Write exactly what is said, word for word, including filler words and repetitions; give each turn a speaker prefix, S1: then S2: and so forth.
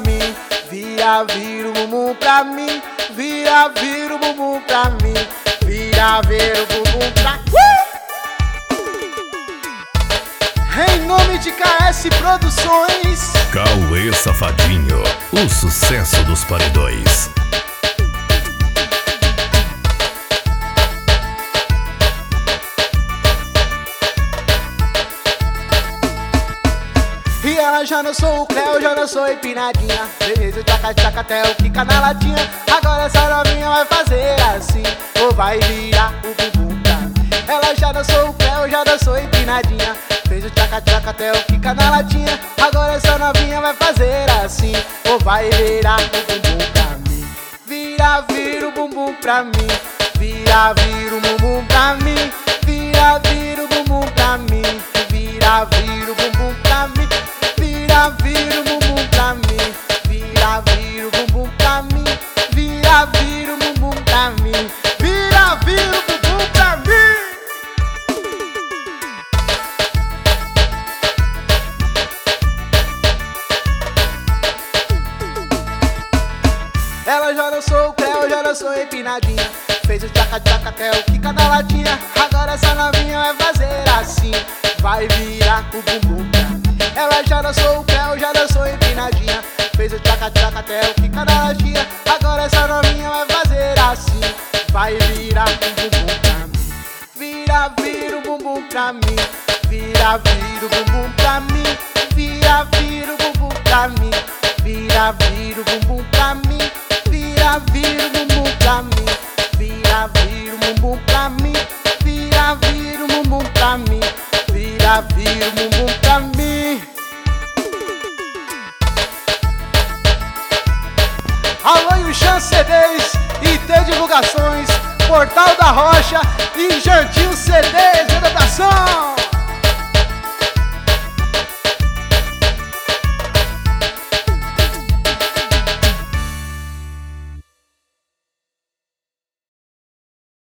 S1: mim, vira, vira o bumbum pra mim, vira, vira o bumbum pra mim, vira, vira o bumbum pra mim. Em nome de K S Produções,
S2: Cauê Safadinho, o sucesso dos paredões.
S1: e ela já não sou o Cléo, já não sou empinadinha. Beleza, tchaca, tchaca, até o fica na latinha. Agora essa novinha vai fazer assim, ou vai virar o bumbum pra mim. Ela já não sou o Cléo, já não sou empinadinha. Fez o tchaca, tchaca, até o fica na latinha. Agora essa novinha vai fazer assim, ou vai virar o bumbum pra mim. Vira, vira o bumbum pra mim, vira, vira o bumbum pra mim, vira, vira o bumbum pra mim, vira, vira o bumbum pra mim. Vira, vira o bumbum pra mim, vira, vira o bumbum pra mim, vira, vira o bumbum pra mim, vira, vira o bumbum pra mim. Ela já não sou o Cléo, já não sou empinadinha. Fez o tchaca, tchaca, até o fica na latinha. Agora essa novinha vai fazer assim, vai virar o bumbum pra mim. Ela já não sou o Cléo, já não sou empinadinha. Fez o tchaca, tchaca, até o fica na latinha. Agora essa novinha vai fazer assim, vai virar o bumbum pra mim. Vira, vira o bumbum pra mim, vira, vira o bumbum pra mim, vira, vira o bumbum pra mim, vira, vira o bumbum pra mim, vira, vira o bumbum pra mim, vira, vira o bumbum pra mim, vira, vira o bumbum pra mim, vira, vira o bumbum pra mim. Alô, Yuchan C Ds e T Divulgações, Portal da Rocha e Jantinho C Ds, adaptação.